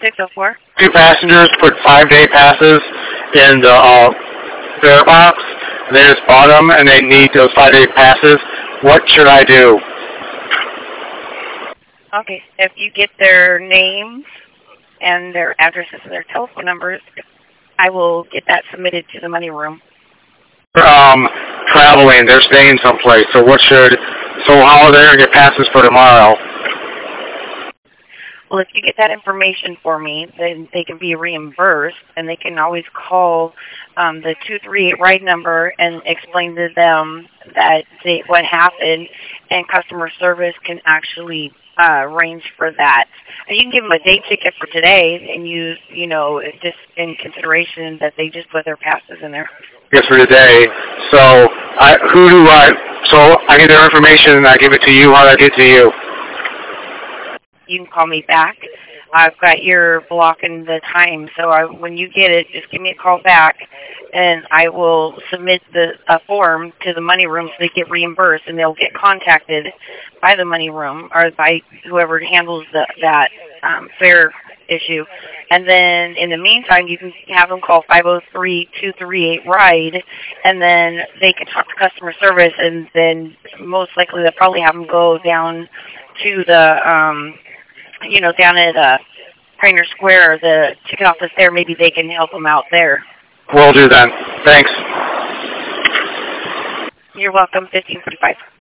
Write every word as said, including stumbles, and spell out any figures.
six oh four. Two passengers put five-day passes in the uh, fare box. They just bought them, and they need those five-day passes. What should I do? Okay, if you get their names and their addresses and their telephone numbers, I will get that submitted to the money room. Um, traveling, they're staying someplace. So what should? So how are they going to get passes for tomorrow? Well, if you get that information for me, then they can be reimbursed, and they can always call um, the two three eight ride number and explain to them that they, what happened, and customer service can actually uh, arrange for that. And you can give them a day ticket for today, and use, you know, just in consideration that they just put their passes in there. Yes, for today. So I, who do I? So I get their information and I give it to you. How do I get to you? You can call me back. I've got your block and the time, so I, when you get it, just give me a call back, and I will submit the a form to the money room so they get reimbursed, and they'll get contacted by the money room or by whoever handles the, that um, fare issue. And then in the meantime, you can have them call five oh three, two three eight, ride, and then they can talk to customer service, and then most likely they'll probably have them go down to the um, you know, down at uh, Pioneer Square, the ticket office there. Maybe they can help them out there. Will do then. Thanks. You're welcome. fifteen forty-five.